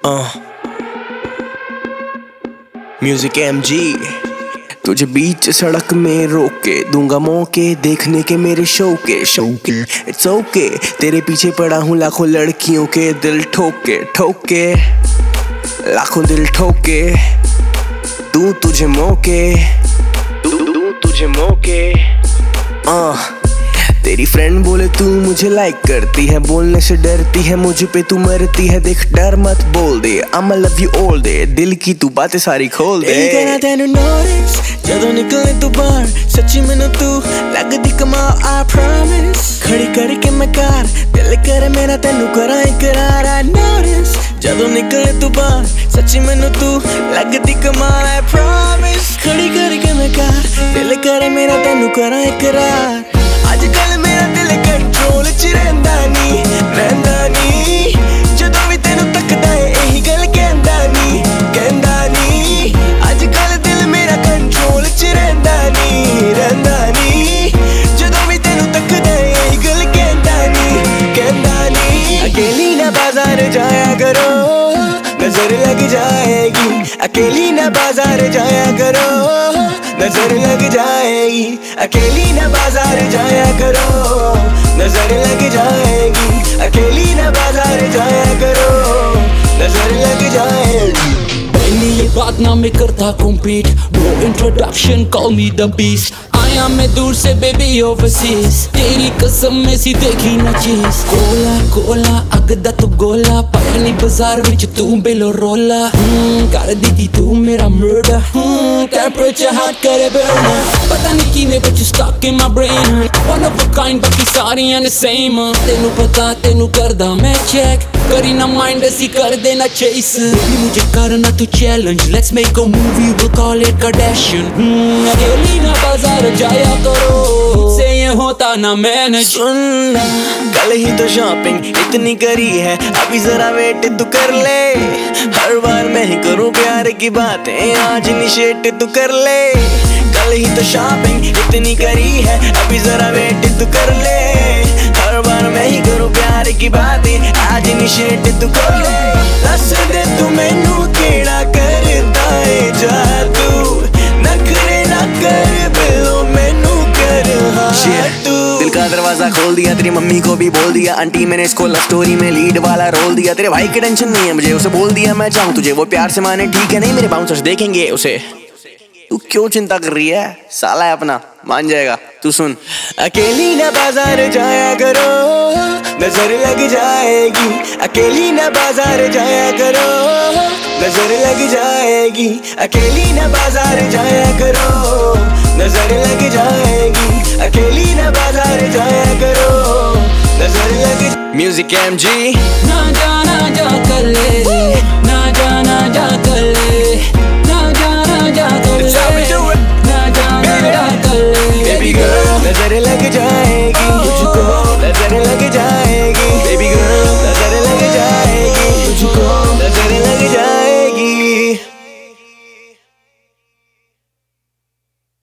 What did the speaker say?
Music MG। तुझे बीच सड़क में रोक के दूंगा मौके देखने के मेरे शौके इट्स ओके। तेरे पीछे पड़ा हूँ लाखों लड़कियों के दिल ठोके लाखों दिल ठोके। दूं तुझे मौके तेरी फ्रेंड बोले तू मुझे लाइक करती है, बोलने से डरती है, मुझ पे तू मरती है। देख डर मत बोल दे, I'ma love you all day। दिल की तू बातें सारी खोल दे। तेनू नोटिस जदों निकले तू बाहर, सच्ची मैनू तू लगदी कमाल I promise। खड़ी करके मैं कार, दिल करे मेरा तेनू करा इकरार I notice। जदों निकले तू बाहर, सच्ची मैनू तू लगदी कमाल I promise। खड़ी करके मैं कार, दिल करे मेरा तेनू करा इकरार। अजकल मेरा दिल कंट्रोल च रहिंदा नी जदों भी तेनू तकदा है यही गल कहंदा नी। अजकल दिल मेरा कंट्रोल च रहिंदा नी जदों भी तेनू तकदा है यही गल कहंदा नी। अकेली ना बाजार जाया करो, नजर लग जाएगी। अकेली ना बाजार जाया करो, नजर लग जाएगी। अकेली ना बाजार जाया करो, नजर लग जाएगी। अकेली ना बाजार जाया करो, नजर लग जाएगी। पहली ये बात ना मैं करता compete, no introduction call me the beast। आया मैं दूर से baby overseas, तेरी कसम में सी देखी ना चीज। कोला अगदा तू गोला, पाया नहीं बाजार विच तू बेलो रोला। कर दी तू मेरा murder, temperature hot करे burner। पता नहीं किने but you stuck in my brain, one of a kind बाकी सारियां the same। तेनू पता तेनू करदा मैं check, करी ना mind ऐसी कर देना chase। Baby मुझे करना तू challenge, let's make a movie we'll call it Kardashian। अकेली ना बाजार जाया करो, से ये होता ना मैनेज। सुनना कल ही तो शॉपिंग इतनी करी है, अभी जरा वेट तू कर ले। हर बार मैं ही करूं प्यार की बातें, आज इनिशिएट तू कर ले। कल ही तो शॉपिंग इतनी करी है, अभी जरा वेट तू कर ले। हर बार मैं ही करूं प्यार की बातें, आज इनिशिएट तू कर ले। दस दे तू मैनू केड़ा करदा है जादू, नखरे ना कर बिलो मैनू कर तू। दिल का दरवाजा खोल दिया, तेरी मम्मी को भी बोल दिया। आंटी मैंने इसको लव स्टोरी में लीड वाला रोल दिया। तेरे भाई की टेंशन नहीं है मुझे, उसे बोल दिया मैं चाहूँ तुझे वो प्यार से माने, ठीक है नहीं मेरे बाउंसर्स देखेंगे उसे। तू क्यों चिंता कर रही है, साला है अपना, मान जाएगा। तू सुन, अकेली ना बाजार जाया करो, नजर लग जाएगी। अकेली ना बाजार जाया करो, नजर लग जाएगी। अकेली ना बाजार जाया करो, नजर लग जाएगी। अकेली ना बाजार जाया करो, नजर लग। Music MG। ना जा कर ले